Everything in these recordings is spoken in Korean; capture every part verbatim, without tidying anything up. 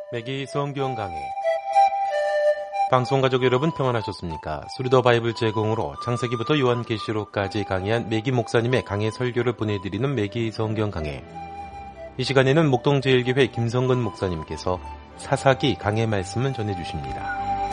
매기 성경 강해. 방송가족 여러분 평안하셨습니까? 수리더 바이블 제공으로 창세기부터 요한계시록까지 강해한 매기 목사님의 강해 설교를 보내드리는 매기 성경 강해. 이 시간에는 목동제일교회 김성근 목사님께서 사사기 강해 말씀을 전해주십니다.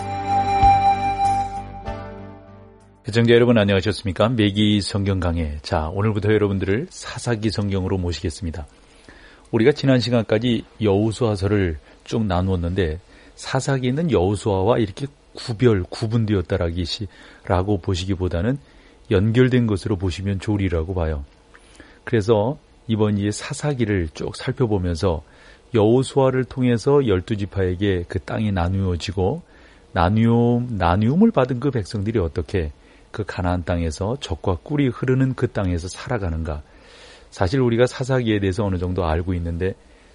시청자 여러분 안녕하셨습니까? 매기 성경 강해. 자, 오늘부터 여러분들을 사사기 성경으로 모시겠습니다. 우리가 지난 시간까지 여호수아서를 쭉 나누었는데 사사기는 여호수아와 이렇게 구별, 구분되었다라고 보시기보다는 연결된 것으로 보시면 좋으리라고 봐요. 그래서 이번 이 사사기를 쭉 살펴보면서 여호수아를 통해서 열두 지파에게 그 땅이 나누어지고 나누음, 나누음을 받은 그 백성들이 어떻게 그 가나안 땅에서 젖과 꿀이 흐르는 그 땅에서 살아가는가. 사실 우리가 사사기에 대해서 어느 정도 알고 있는데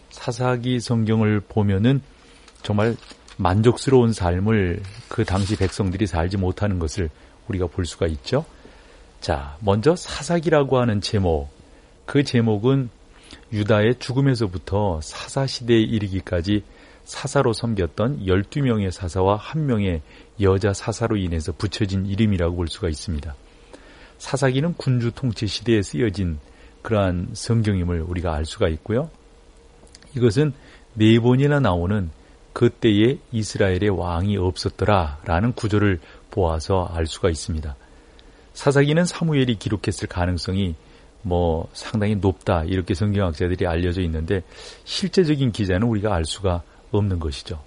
사사기 성경을 보면은 정말 만족스러운 삶을 그 당시 백성들이 살지 못하는 것을 우리가 볼 수가 있죠. 자, 먼저 사사기라고 하는 제목, 그 제목은 유다의 죽음에서부터 사사시대에 이르기까지 사사로 섬겼던 열두 명의 사사와 한 명의 여자 사사로 인해서 붙여진 이름이라고 볼 수가 있습니다. 사사기는 군주 통치 시대에 쓰여진 그러한 성경임을 우리가 알 수가 있고요. 이것은 네 번이나 나오는 그때에 이스라엘의 왕이 없었더라라는 구절을 보아서 알 수가 있습니다. 사사기는 사무엘이 기록했을 가능성이 뭐 상당히 높다 이렇게 성경학자들이 알려져 있는데 실제적인 기자는 우리가 알 수가 없는 것이죠.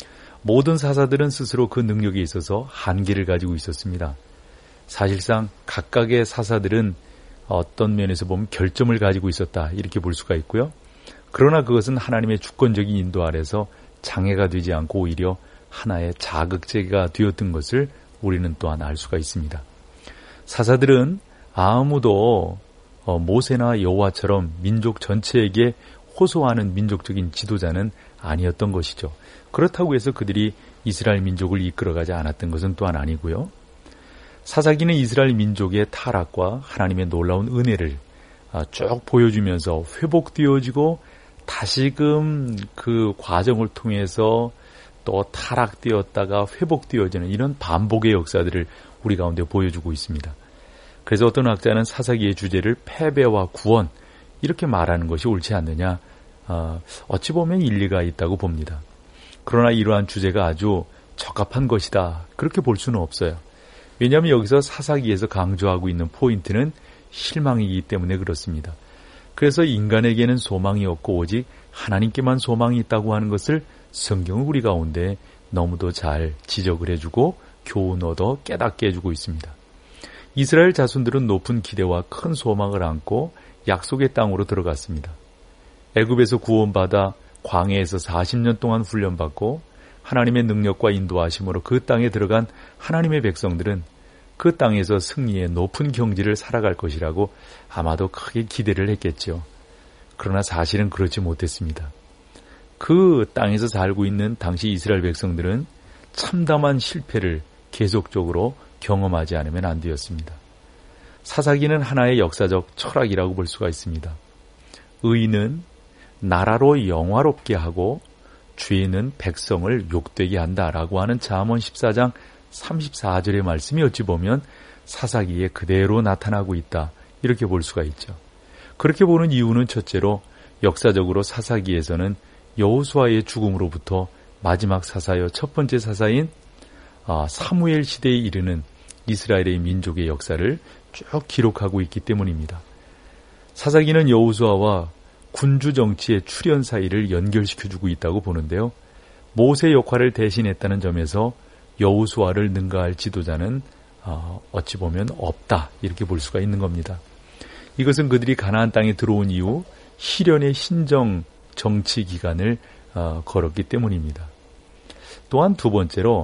모든 사사들은 스스로 그 능력에 있어서 한계를 가지고 있었습니다. 사실상 각각의 사사들은 어떤 면에서 보면 결점을 가지고 있었다 이렇게 볼 수가 있고요. 그러나 그것은 하나님의 주권적인 인도 아래서 장애가 되지 않고 오히려 하나의 자극제가 되었던 것을 우리는 또한 알 수가 있습니다. 사사들은 아무도 모세나 여호와처럼 민족 전체에게 호소하는 민족적인 지도자는 아니었던 것이죠. 그렇다고 해서 그들이 이스라엘 민족을 이끌어가지 않았던 것은 또한 아니고요. 사사기는 이스라엘 민족의 타락과 하나님의 놀라운 은혜를 쭉 보여주면서 회복되어지고 다시금 그 과정을 통해서 또 타락되었다가 회복되어지는 이런 반복의 역사들을 우리 가운데 보여주고 있습니다. 그래서 어떤 학자는 사사기의 주제를 패배와 구원 이렇게 말하는 것이 옳지 않느냐, 어찌 보면 일리가 있다고 봅니다. 그러나 이러한 주제가 아주 적합한 것이다 그렇게 볼 수는 없어요. 왜냐하면 여기서 사사기에서 강조하고 있는 포인트는 실망이기 때문에 그렇습니다. 그래서 인간에게는 소망이 없고 오직 하나님께만 소망이 있다고 하는 것을 성경은 우리 가운데 너무도 잘 지적을 해주고 교훈 얻어 깨닫게 해주고 있습니다. 이스라엘 자손들은 높은 기대와 큰 소망을 안고 약속의 땅으로 들어갔습니다. 애굽에서 구원받아 광야에서 사십 년 동안 훈련받고 하나님의 능력과 인도하심으로 그 땅에 들어간 하나님의 백성들은 그 땅에서 승리의 높은 경지를 살아갈 것이라고 아마도 크게 기대를 했겠죠. 그러나 사실은 그렇지 못했습니다. 그 땅에서 살고 있는 당시 이스라엘 백성들은 참담한 실패를 계속적으로 경험하지 않으면 안 되었습니다. 사사기는 하나의 역사적 철학이라고 볼 수가 있습니다. 의인은 나라로 영화롭게 하고 죄는 백성을 욕되게 한다라고 하는 잠언 십사 장 삼십사 절의 말씀이 어찌 보면 사사기에 그대로 나타나고 있다 이렇게 볼 수가 있죠. 그렇게 보는 이유는 첫째로 역사적으로 사사기에서는 여호수아의 죽음으로부터 마지막 사사여 첫 번째 사사인 사무엘 시대에 이르는 이스라엘의 민족의 역사를 쭉 기록하고 있기 때문입니다. 사사기는 여호수아와 군주 정치의 출현 사이를 연결시켜주고 있다고 보는데요. 모세 역할을 대신했다는 점에서 여호수아를 능가할 지도자는 어찌 보면 없다 이렇게 볼 수가 있는 겁니다. 이것은 그들이 가나안 땅에 들어온 이후 희련의 신정 정치 기간을 걸었기 때문입니다. 또한 두 번째로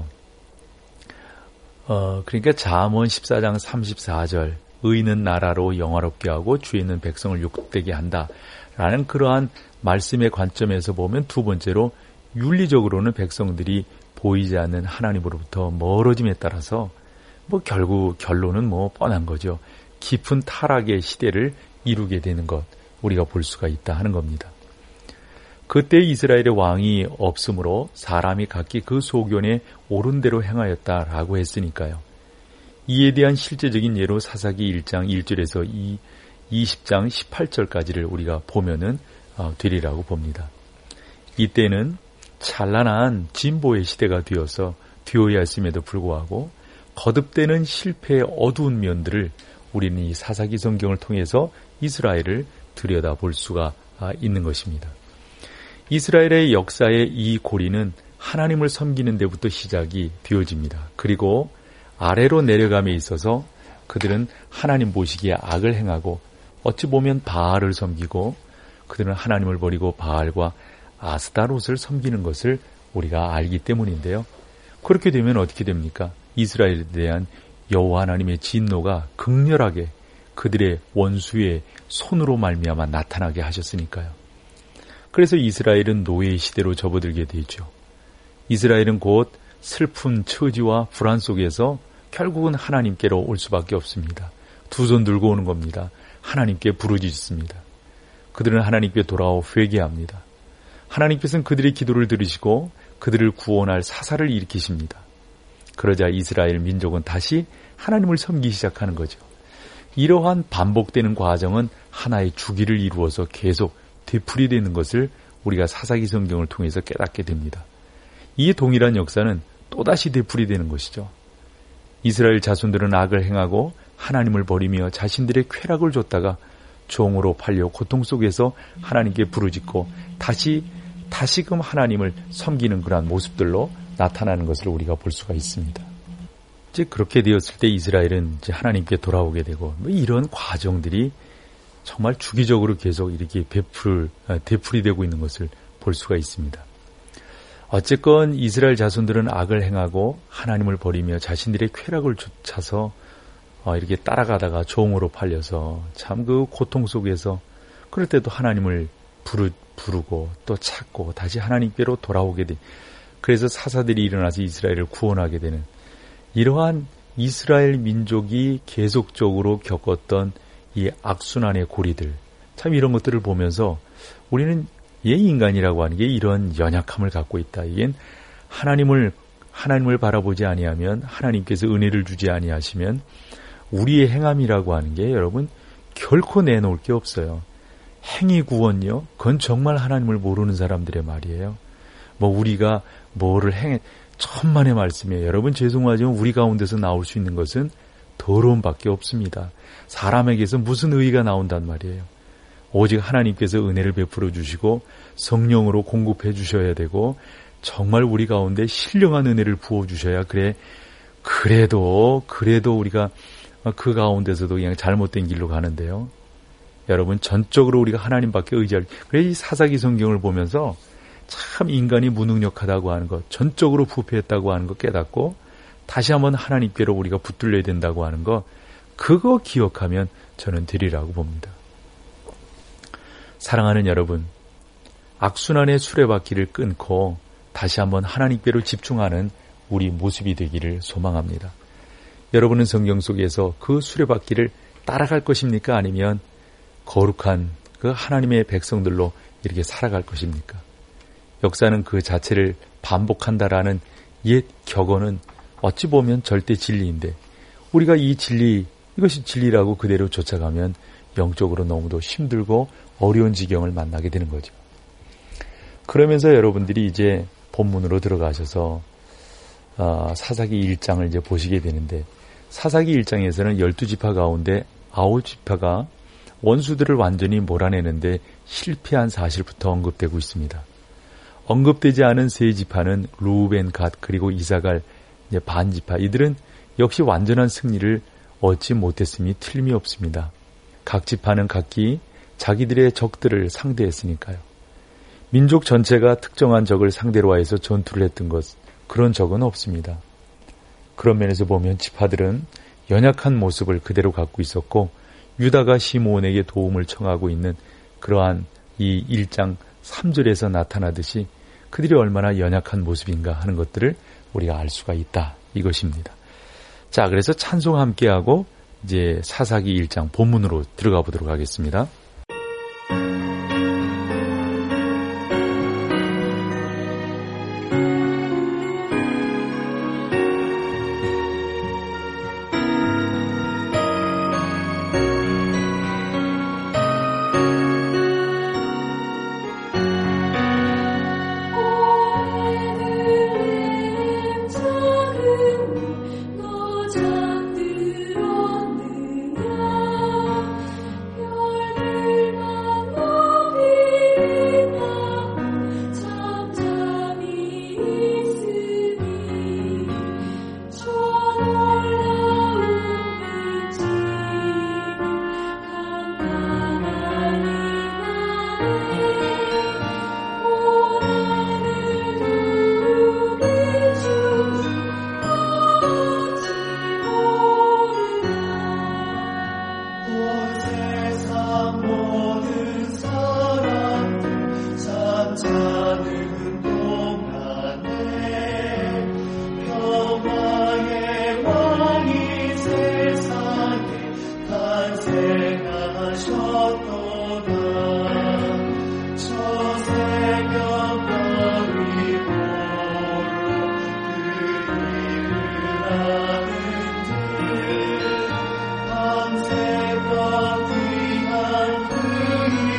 어, 그러니까 잠언 십사 장 삼십사 절 의인은 나라로 영화롭게 하고 죄는 백성을 욕되게 한다 라는 그러한 말씀의 관점에서 보면 두 번째로 윤리적으로는 백성들이 보이지 않는 하나님으로부터 멀어짐에 따라서 뭐 결국 결론은 뭐 뻔한 거죠. 깊은 타락의 시대를 이루게 되는 것 우리가 볼 수가 있다 하는 겁니다. 그때 이스라엘의 왕이 없으므로 사람이 각기 그 소견에 옳은 대로 행하였다라고 했으니까요. 이에 대한 실제적인 예로 사사기 일 장 일 절에서 이십 장 십팔 절까지를 우리가 보면은 되리라고 봅니다. 이때는 찬란한 진보의 시대가 되어서 되어야 했음에도 불구하고 거듭되는 실패의 어두운 면들을 우리는 이 사사기 성경을 통해서 이스라엘을 들여다볼 수가 있는 것입니다. 이스라엘의 역사의 이 고리는 하나님을 섬기는 데부터 시작이 되어집니다. 그리고 아래로 내려감에 있어서 그들은 하나님 보시기에 악을 행하고 어찌 보면 바알을 섬기고 그들은 하나님을 버리고 바알과 아스타롯을 섬기는 것을 우리가 알기 때문인데요. 그렇게 되면 어떻게 됩니까? 이스라엘에 대한 여호와 하나님의 진노가 극렬하게 그들의 원수의 손으로 말미암아 나타나게 하셨으니까요. 그래서 이스라엘은 노예의 시대로 접어들게 되죠. 이스라엘은 곧 슬픈 처지와 불안 속에서 결국은 하나님께로 올 수밖에 없습니다. 두 손 들고 오는 겁니다. 하나님께 부르짖습니다. 그들은 하나님께 돌아오 회개합니다. 하나님께서는 그들의 기도를 들으시고 그들을 구원할 사사를 일으키십니다. 그러자 이스라엘 민족은 다시 하나님을 섬기기 시작하는 거죠. 이러한 반복되는 과정은 하나의 주기를 이루어서 계속 되풀이되는 것을 우리가 사사기 성경을 통해서 깨닫게 됩니다. 이 동일한 역사는 또다시 되풀이되는 것이죠. 이스라엘 자손들은 악을 행하고 하나님을 버리며 자신들의 쾌락을 줬다가 종으로 팔려 고통 속에서 하나님께 부르짖고 다시 다시금 하나님을 섬기는 그러한 모습들로 나타나는 것을 우리가 볼 수가 있습니다. 이제 그렇게 되었을 때 이스라엘은 이제 하나님께 돌아오게 되고 뭐 이런 과정들이 정말 주기적으로 계속 이렇게 베풀, 되풀이되고 있는 것을 볼 수가 있습니다. 어쨌건 이스라엘 자손들은 악을 행하고 하나님을 버리며 자신들의 쾌락을 쫓아서 이렇게 따라가다가 종으로 팔려서 참 그 고통 속에서 그럴 때도 하나님을 부르, 부르고 또 찾고 다시 하나님께로 돌아오게 돼. 그래서 사사들이 일어나서 이스라엘을 구원하게 되는 이러한 이스라엘 민족이 계속적으로 겪었던 이 악순환의 고리들, 참 이런 것들을 보면서 우리는 예 인간이라고 하는 게 이런 연약함을 갖고 있다. 이게 하나님을 하나님을 바라보지 아니하면 하나님께서 은혜를 주지 아니하시면 우리의 행함이라고 하는 게 여러분 결코 내놓을 게 없어요. 행위 구원요, 그건 정말 하나님을 모르는 사람들의 말이에요. 뭐 우리가 뭐를 행 천만의 말씀이에요. 여러분 죄송하지만 우리 가운데서 나올 수 있는 것은 더러움밖에 없습니다. 사람에게서 무슨 의의가 나온단 말이에요. 오직 하나님께서 은혜를 베풀어 주시고 성령으로 공급해 주셔야 되고 정말 우리 가운데 신령한 은혜를 부어 주셔야 그래 그래도 그래도 우리가 그 가운데서도 그냥 잘못된 길로 가는데요. 여러분 전적으로 우리가 하나님밖에 의지할 그래서 이 사사기 성경을 보면서 참 인간이 무능력하다고 하는 것, 전적으로 부패했다고 하는 것 깨닫고 다시 한번 하나님께로 우리가 붙들려야 된다고 하는 것, 그거 기억하면 저는 되리라고 봅니다. 사랑하는 여러분, 악순환의 수레바퀴를 끊고 다시 한번 하나님께로 집중하는 우리 모습이 되기를 소망합니다. 여러분은 성경 속에서 그 수레바퀴를 따라갈 것입니까? 아니면 거룩한 그 하나님의 백성들로 이렇게 살아갈 것입니까? 역사는 그 자체를 반복한다라는 옛 격언은 어찌 보면 절대 진리인데 우리가 이 진리, 이것이 진리라고 그대로 쫓아가면 영적으로 너무도 힘들고 어려운 지경을 만나게 되는 거죠. 그러면서 여러분들이 이제 본문으로 들어가셔서 어, 사사기 일 장을 이제 보시게 되는데 사사기 일 장에서는 열두 지파 가운데 아홉 지파가 원수들을 완전히 몰아내는데 실패한 사실부터 언급되고 있습니다. 언급되지 않은 세 지파는 루벤, 갓 그리고 이사갈 이제 반 지파, 이들은 역시 완전한 승리를 얻지 못했음이 틀림이 없습니다. 각 지파는 각기 자기들의 적들을 상대했으니까요. 민족 전체가 특정한 적을 상대로 하여서 전투를 했던 것, 그런 적은 없습니다. 그런 면에서 보면 지파들은 연약한 모습을 그대로 갖고 있었고 유다가 시므온에게 도움을 청하고 있는 그러한 이 일 장 삼 절에서 나타나듯이 그들이 얼마나 연약한 모습인가 하는 것들을 우리가 알 수가 있다, 이것입니다. 자, 그래서 찬송 함께하고 이제 사사기 일 장 본문으로 들어가 보도록 하겠습니다.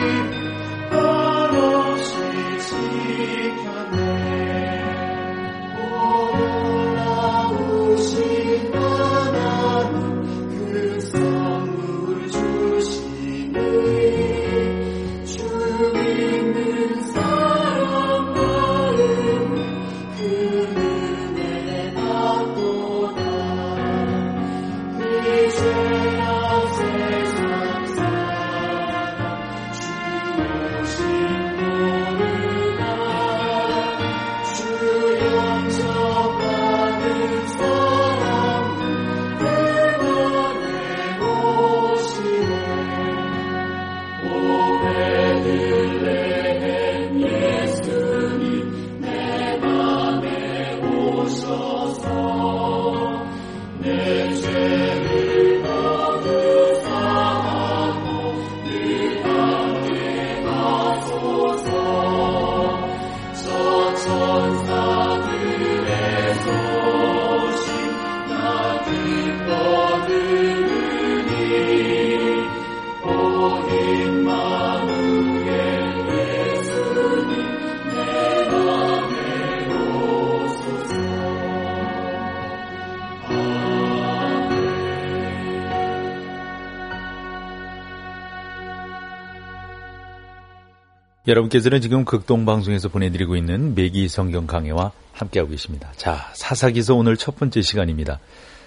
여러분께서는 지금 극동방송에서 보내드리고 있는 매기 성경 강해와 함께하고 계십니다. 자, 사사기서 오늘 첫 번째 시간입니다.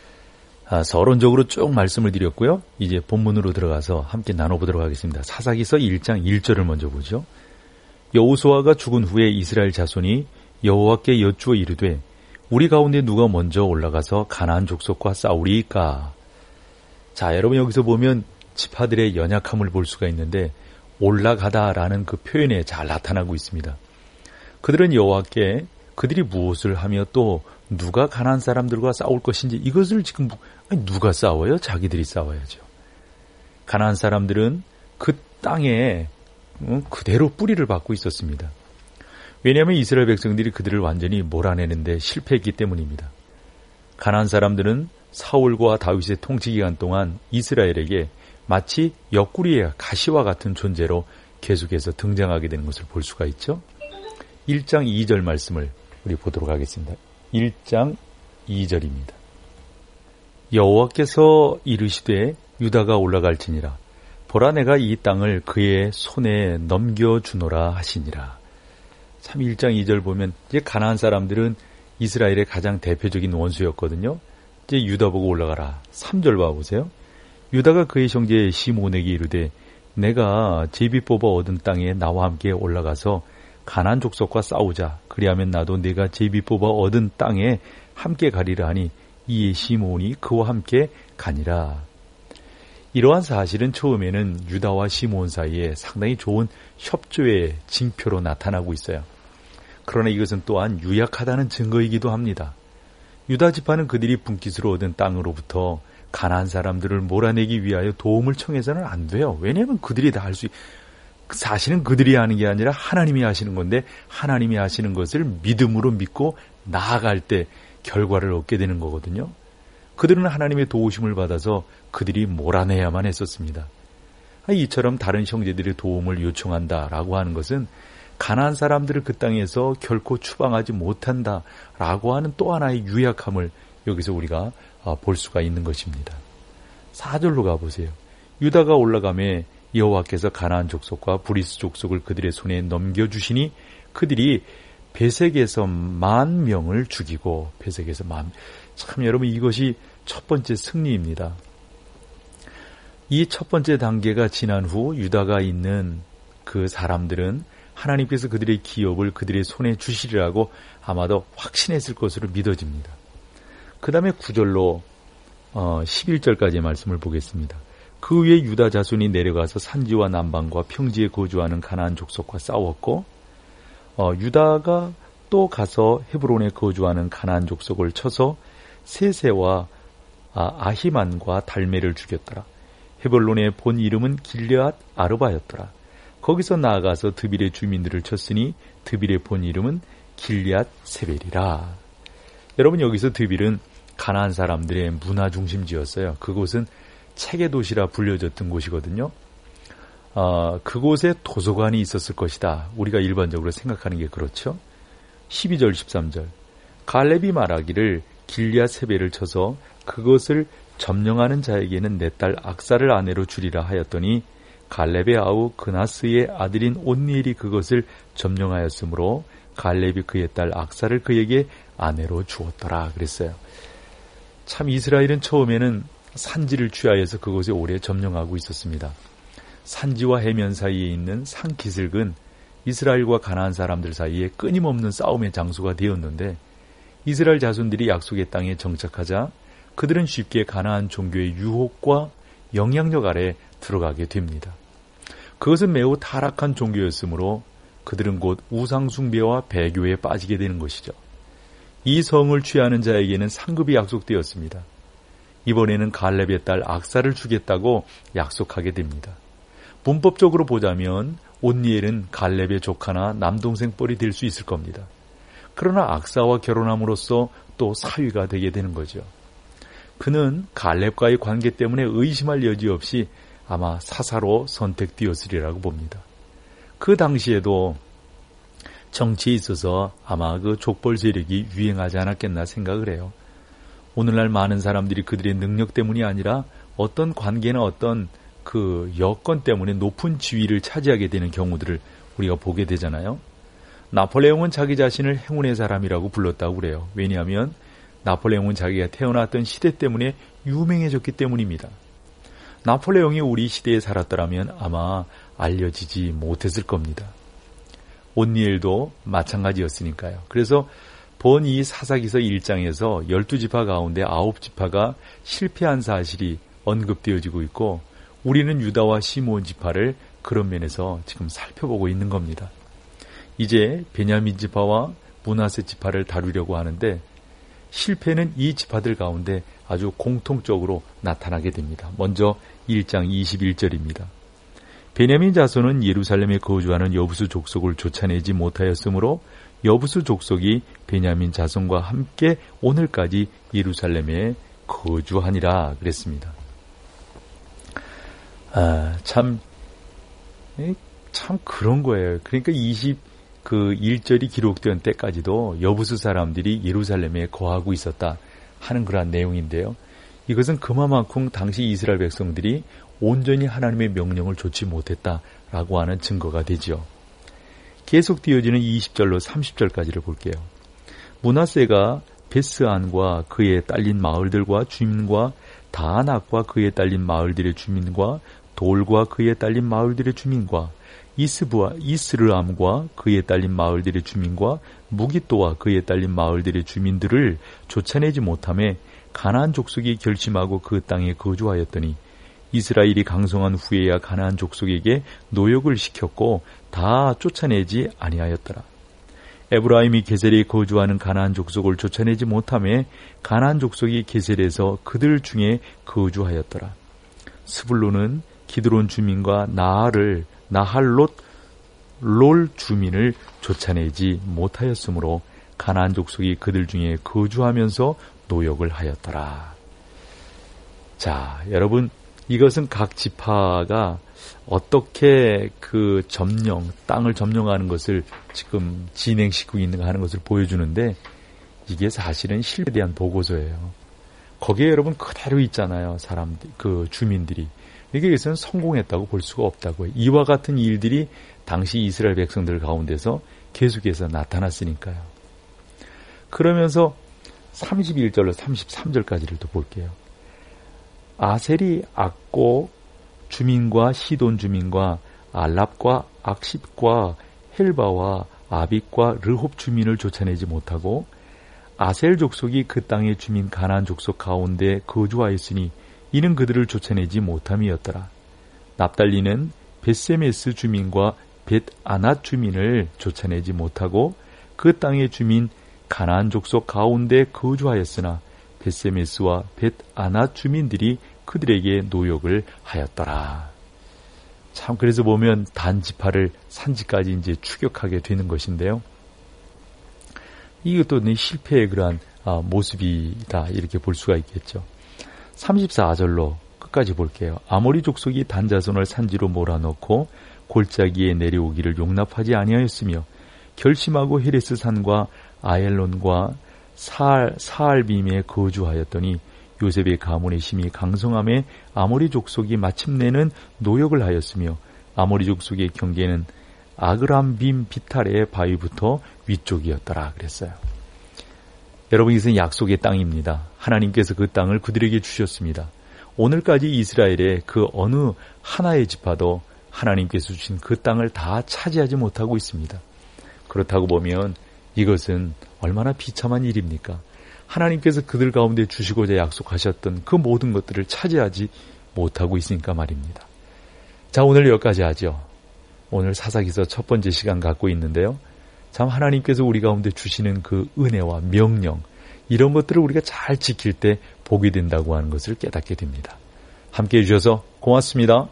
아, 서론적으로 쭉 말씀을 드렸고요. 이제 본문으로 들어가서 함께 나눠보도록 하겠습니다. 사사기서 일 장 일 절을 먼저 보죠. 여호수아가 죽은 후에 이스라엘 자손이 여호와께 여쭈어 이르되 우리 가운데 누가 먼저 올라가서 가나안 족속과 싸우리이까. 자, 여러분 여기서 보면 지파들의 연약함을 볼 수가 있는데 올라가다라는 그 표현에 잘 나타나고 있습니다. 그들은 여호와께 그들이 무엇을 하며 또 누가 가나안 사람들과 싸울 것인지 이것을 지금 아니, 누가 싸워요? 자기들이 싸워야죠. 가나안 사람들은 그 땅에 그대로 뿌리를 받고 있었습니다. 왜냐하면 이스라엘 백성들이 그들을 완전히 몰아내는데 실패했기 때문입니다. 가나안 사람들은 사울과 다윗의 통치 기간 동안 이스라엘에게 마치 옆구리의 가시와 같은 존재로 계속해서 등장하게 되는 것을 볼 수가 있죠. 일 장 이 절 말씀을 우리 보도록 하겠습니다. 일 장 이 절입니다. 여호와께서 이르시되 유다가 올라갈지니라. 보라 내가 이 땅을 그의 손에 넘겨주노라 하시니라. 참 일 장 이 절 보면 이제 가나안 사람들은 이스라엘의 가장 대표적인 원수였거든요. 이제 유다 보고 올라가라. 삼 절 봐보세요. 유다가 그의 형제 시몬에게 이르되 내가 제비 뽑아 얻은 땅에 나와 함께 올라가서 가나안 족속과 싸우자. 그리하면 나도 내가 제비 뽑아 얻은 땅에 함께 가리라 하니 이에 시몬이 그와 함께 가니라. 이러한 사실은 처음에는 유다와 시몬 사이에 상당히 좋은 협조의 징표로 나타나고 있어요. 그러나 이것은 또한 유약하다는 증거이기도 합니다. 유다 지파는 그들이 분깃으로 얻은 땅으로부터 가나안 사람들을 몰아내기 위하여 도움을 청해서는 안 돼요. 왜냐하면 그들이 다 할 수, 사실은 그들이 하는 게 아니라 하나님이 하시는 건데 하나님이 하시는 것을 믿음으로 믿고 나아갈 때 결과를 얻게 되는 거거든요. 그들은 하나님의 도우심을 받아서 그들이 몰아내야만 했었습니다. 이처럼 다른 형제들의 도움을 요청한다라고 하는 것은 가나안 사람들을 그 땅에서 결코 추방하지 못한다라고 하는 또 하나의 유약함을 여기서 우리가 볼 수가 있는 것입니다. 사 절로 가보세요. 유다가 올라가매 여호와께서 가나안 족속과 브리스 족속을 그들의 손에 넘겨주시니 그들이 베색에서 만 명을 죽이고 베색에서 만, 참 여러분 이것이 첫 번째 승리입니다. 이 첫 번째 단계가 지난 후 유다가 있는 그 사람들은 하나님께서 그들의 기업을 그들의 손에 주시리라고 아마도 확신했을 것으로 믿어집니다. 그 다음에 구 절로 어, 십일 절까지의 말씀을 보겠습니다. 그 위에 유다 자손이 내려가서 산지와 남방과 평지에 거주하는 가나안 족속과 싸웠고 어, 유다가 또 가서 헤브론에 거주하는 가나안 족속을 쳐서 세세와 아, 아히만과 달메를 죽였더라. 헤볼론의 본 이름은 길르앗 아르바였더라. 거기서 나아가서 드빌의 주민들을 쳤으니 드빌의 본 이름은 길르앗 세벨이라. 여러분 여기서 드빌은 가나안 사람들의 문화 중심지였어요. 그곳은 책의 도시라 불려졌던 곳이거든요. 어, 그곳에 도서관이 있었을 것이다. 우리가 일반적으로 생각하는 게 그렇죠. 십이 절 십삼 절 갈렙이 말하기를 길리앗 세배를 쳐서 그것을 점령하는 자에게는 내 딸 악사를 아내로 주리라 하였더니 갈렙의 아우 그나스의 아들인 온니엘이 그것을 점령하였으므로 갈렙이 그의 딸 악사를 그에게 아내로 주었더라 그랬어요. 참 이스라엘은 처음에는 산지를 취하여서 그곳에 오래 점령하고 있었습니다. 산지와 해면 사이에 있는 산기슭은 이스라엘과 가나안 사람들 사이에 끊임없는 싸움의 장소가 되었는데 이스라엘 자손들이 약속의 땅에 정착하자 그들은 쉽게 가나안 종교의 유혹과 영향력 아래 들어가게 됩니다. 그것은 매우 타락한 종교였으므로 그들은 곧 우상숭배와 배교에 빠지게 되는 것이죠. 이 성을 취하는 자에게는 상급이 약속되었습니다. 이번에는 갈렙의 딸 악사를 주겠다고 약속하게 됩니다. 문법적으로 보자면 온니엘은 갈렙의 조카나 남동생 뻘이 될 수 있을 겁니다. 그러나 악사와 결혼함으로써 또 사위가 되게 되는 거죠. 그는 갈렙과의 관계 때문에 의심할 여지 없이 아마 사사로 선택되었으리라고 봅니다. 그 당시에도 정치에 있어서 아마 그 족벌 세력이 유행하지 않았겠나 생각을 해요. 오늘날 많은 사람들이 그들의 능력 때문이 아니라 어떤 관계나 어떤 그 여건 때문에 높은 지위를 차지하게 되는 경우들을 우리가 보게 되잖아요. 나폴레옹은 자기 자신을 행운의 사람이라고 불렀다고 그래요. 왜냐하면 나폴레옹은 자기가 태어났던 시대 때문에 유명해졌기 때문입니다. 나폴레옹이 우리 시대에 살았더라면 아마 알려지지 못했을 겁니다. 온니엘도 마찬가지였으니까요. 그래서 본 이 사사기서 일 장에서 열두 지파 가운데 아홉 지파가 실패한 사실이 언급되어지고 있고 우리는 유다와 시므온 지파를 그런 면에서 지금 살펴보고 있는 겁니다. 이제 베냐민 지파와 므낫세 지파를 다루려고 하는데 실패는 이 지파들 가운데 아주 공통적으로 나타나게 됩니다. 먼저 일 장 이십일 절입니다. 베냐민 자손은 예루살렘에 거주하는 여부수 족속을 쫓아내지 못하였으므로 여부수 족속이 베냐민 자손과 함께 오늘까지 예루살렘에 거주하니라 그랬습니다. 아, 참, 참 그런 거예요. 그러니까 이십일 절이 기록된 때까지도 여부수 사람들이 예루살렘에 거하고 있었다 하는 그러한 내용인데요. 이것은 그만큼 당시 이스라엘 백성들이 온전히 하나님의 명령을 좇지 못했다라고 하는 증거가 되죠. 계속 이어지는 이십 절로 삼십 절까지를 볼게요. 므낫세가 베스안과 그에 딸린 마을들과 주민과 다낙과 그에 딸린 마을들의 주민과 돌과 그에 딸린 마을들의 주민과 이스부와 이스르암과 그에 딸린 마을들의 주민과 무기또와 그에 딸린 마을들의 주민들을 쫓아내지 못하며 가나안 족속이 결심하고 그 땅에 거주하였더니 이스라엘이 강성한 후에야 가나안 족속에게 노역을 시켰고 다 쫓아내지 아니하였더라. 에브라임이 게셀에 거주하는 가나안 족속을 쫓아내지 못하며 가나안 족속이 게셀에서 그들 중에 거주하였더라. 스불론은 기드론 주민과 나할을 나할롯 롤 주민을 쫓아내지 못하였으므로 가나안 족속이 그들 중에 거주하면서 노역을 하였더라. 자, 여러분, 이것은 각 지파가 어떻게 그 점령, 땅을 점령하는 것을 지금 진행시키고 있는가 하는 것을 보여주는데 이게 사실은 실패에 대한 보고서예요. 거기에 여러분 그대로 있잖아요. 사람들, 그 주민들이. 이게 여기서는 성공했다고 볼 수가 없다고요. 이와 같은 일들이 당시 이스라엘 백성들 가운데서 계속해서 나타났으니까요. 그러면서 삼십일 절로 삼십삼 절까지를 또 볼게요. 아셀이 악고 주민과 시돈 주민과 알랍과 악십과 헬바와 아빅과 르홉 주민을 쫓아내지 못하고 아셀 족속이 그 땅의 주민 가나안 족속 가운데 거주하였으니 이는 그들을 쫓아내지 못함이었더라. 납달리는 벳세메스 주민과 벳아낫 주민을 쫓아내지 못하고 그 땅의 주민 가나안 족속 가운데 거주하였으나 벳세메스와 벳아낫 주민들이 그들에게 노역을 하였더라. 참 그래서 보면 단지파를 산지까지 이제 추격하게 되는 것인데요. 이것도 실패의 그러한 모습이다 이렇게 볼 수가 있겠죠. 삼십사 절로 끝까지 볼게요. 아모리 족속이 단자손을 산지로 몰아넣고 골짜기에 내려오기를 용납하지 아니하였으며 결심하고 헤레스 산과 아엘론과 사알, 사알빔에 거주하였더니 요셉의 가문의 힘이 강성함에 아모리 족속이 마침내는 노역을 하였으며 아모리 족속의 경계는 아그람빔 비탈의 바위부터 위쪽이었더라 그랬어요. 여러분, 이것은 약속의 땅입니다. 하나님께서 그 땅을 그들에게 주셨습니다. 오늘까지 이스라엘의 그 어느 하나의 지파도 하나님께서 주신 그 땅을 다 차지하지 못하고 있습니다. 그렇다고 보면 이것은 얼마나 비참한 일입니까? 하나님께서 그들 가운데 주시고자 약속하셨던 그 모든 것들을 차지하지 못하고 있으니까 말입니다. 자, 오늘 여기까지 하죠. 오늘 사사기서 첫 번째 시간 갖고 있는데요. 참 하나님께서 우리 가운데 주시는 그 은혜와 명령, 이런 것들을 우리가 잘 지킬 때 복이 된다고 하는 것을 깨닫게 됩니다. 함께해 주셔서 고맙습니다.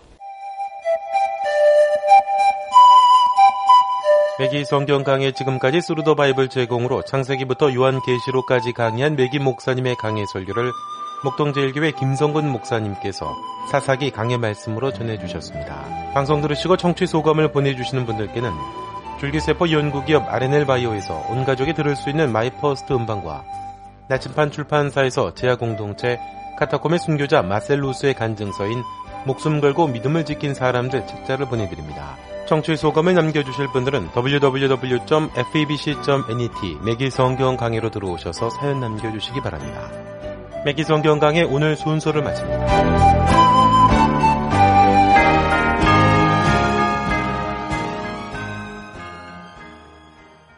매기 성경 강해 지금까지 스루더 바이블 제공으로 창세기부터 요한계시록까지 강의한 매기 목사님의 강해 설교를 목동제일교회 김성근 목사님께서 사사기 강해 말씀으로 전해주셨습니다. 방송 들으시고 청취 소감을 보내주시는 분들께는 줄기세포 연구기업 알엔엘바이오에서 온가족이 들을 수 있는 마이퍼스트 음반과 나침판 출판사에서 제야공동체 카타콤의 순교자 마셀루스의 간증서인 목숨 걸고 믿음을 지킨 사람들 책자를 보내드립니다. 청취 소감을 남겨주실 분들은 더블유 더블유 더블유 점 에프이비씨 점 넷 매기 성경 강해로 들어오셔서 사연 남겨주시기 바랍니다. 매기 성경 강해 오늘 순서를 마칩니다.